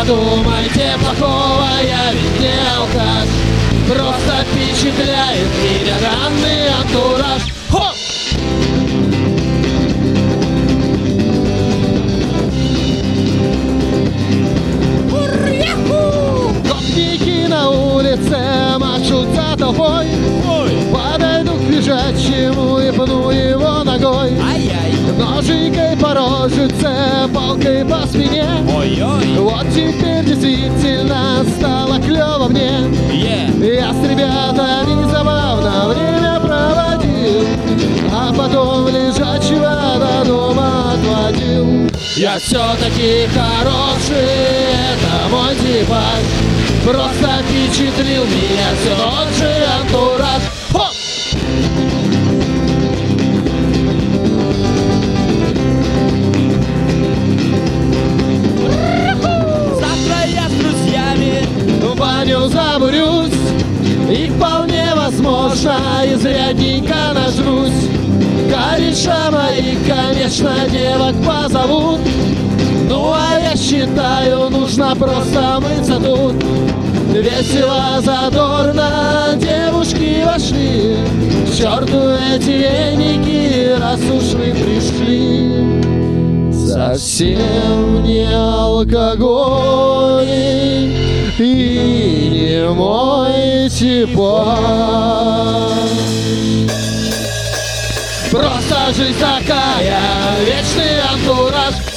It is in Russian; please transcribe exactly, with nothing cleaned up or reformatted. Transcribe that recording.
подумайте, плохого я ведь не алкаш. Просто впечатляет меня данный антураж. Хоп! Гопники на улице машут за толпой. Подойду к лежачему и пну его ногой. Ай-яй. Ножикой по рожице, палкой по спине. Ой-ой. Вот теперь действительно стало клево мне. Yeah. Я с ребятами забавно время проводил, а потом лежачего до дома отводил. Я все-таки хороший, это мой типаж. Просто впечатлил меня все тот же антураж. Хоп! Завтра я с друзьями В баню забурюсь, и вполне возможно изрядненько нажрусь. Кореша мои, конечно, девок позовут. Ну а я считаю, нужно просто мыться тут. Весело, задорно девушки вошли. К черту эти веники, раз уж вы пришли. Совсем не алкоголь и не мой типаж. Просто жизнь такая, вечный антураж.